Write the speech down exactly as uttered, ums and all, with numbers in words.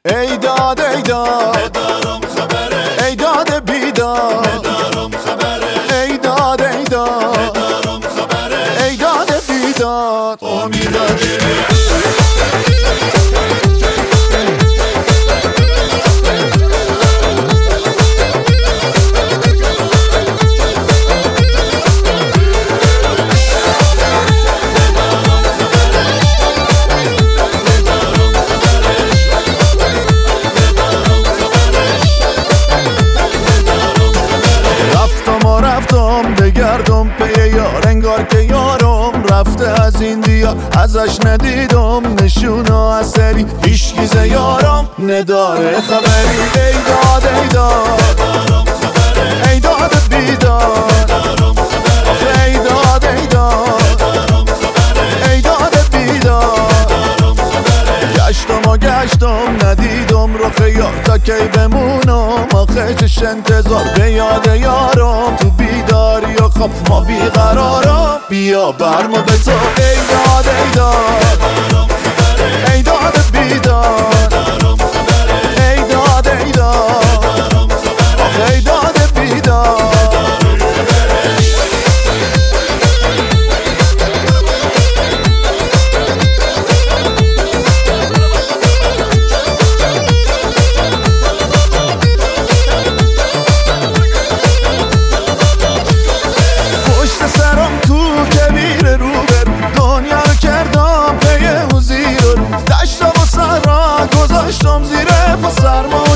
ای داد ای داد ندارم خبره، ای داد بیداد ندارم خبره، ای داد ای داد ندارم خبره، ای داد بیداد امیدواری بگردم پی یار انگار که یارم رفته از این دیار، ازش ندیدم نشونه اثری، هیچگیز یارم نداره خبری. ای داد ای داد ای داد بیداد آخه ای داد ای داد ای داد بیداد گشتم و گشتم ندیدم رخ یار، تا کی بمونم آخه چش انتظار به یاد یارم تو بیداری و خواب ما بیقرارم، بیا برمو به تو. ای داد ای داد ای داد بیداد ای داد ای داد آخه ای داد بیداد گذاشتم زیر پا سرما